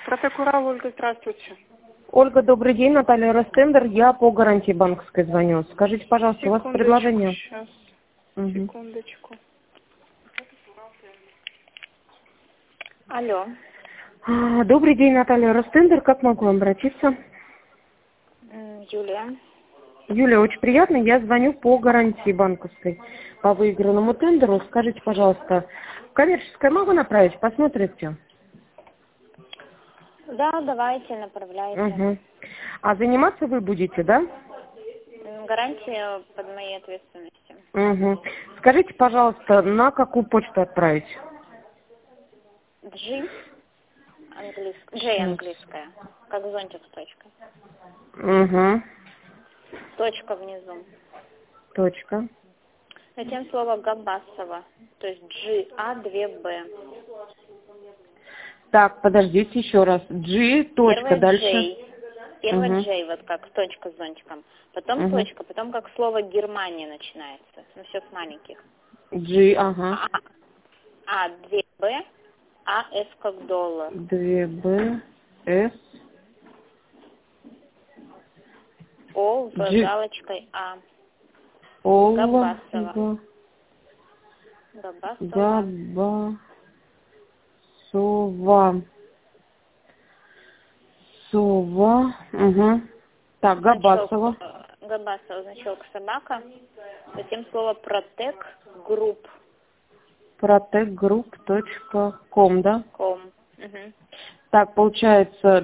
Протекурал, Ольга, здравствуйте. Ольга, добрый день. Наталья Ростендер. Я по гарантии банковской звоню. Скажите, пожалуйста, у вас предложение? Сейчас. Угу. Секундочку. Алло. Добрый день, Наталья Ростендер. Как могу обратиться? Юлия. Юлия, очень приятно. Я звоню по гарантии банковской по выигранному тендеру. Скажите, пожалуйста, коммерческое могу направить? Посмотрите. Да, давайте, направляйте. Угу. А заниматься вы будете, да? Гарантия под моей ответственностью. Угу. Скажите, пожалуйста, на какую почту отправить? G английская, как зонтик с точкой. Угу. Точка внизу. Точка. Затем слово Габасова, то есть GA2B. Так, подождите еще раз. G, точка, Первое дальше. J. Первое Угу. J, вот как точка с зонтиком. Потом Угу. точка, потом как слово Германия начинается. Ну, все с маленьких. G, ага. А, 2B, А, С как доллар. 2B, S. О, В G, галочкой А. Ол, Габасова. Габасова. Габасова. Сова. Угу. Так, Габасова. Габасова, значок собака. Затем слово Протек Групп. Protectgroup.com, да? Ком. Угу. Так, получается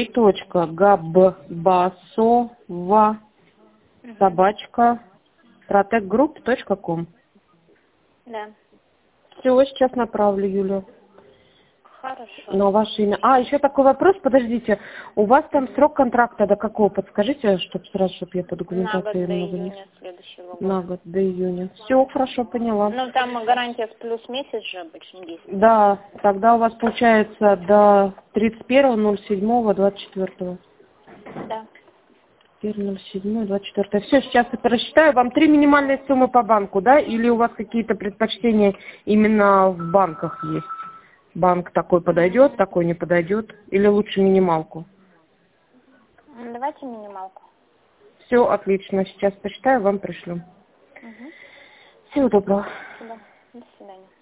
j.габасова собачка protectgroup.com. Да. Все, сейчас направлю, Юля. Хорошо. На ваше имя. Еще такой вопрос, подождите. У вас там срок контракта до какого? Подскажите, чтобы сразу, чтобы я по На год документации до много не... июня следующего года. На год до июня. Все, хорошо, поняла. Ну, там гарантия в плюс месяц же обычно действует. Да, тогда у вас получается до 31.07.24. Да. 1.07.24. Все, сейчас это рассчитаю. Вам 3 минимальные суммы по банку, да? Или у вас какие-то предпочтения именно в банках есть? Банк такой подойдет, такой не подойдет? Или лучше минималку? Давайте минималку. Все, отлично. Сейчас посчитаю, вам пришлю. Угу. Всего доброго. Спасибо. До свидания.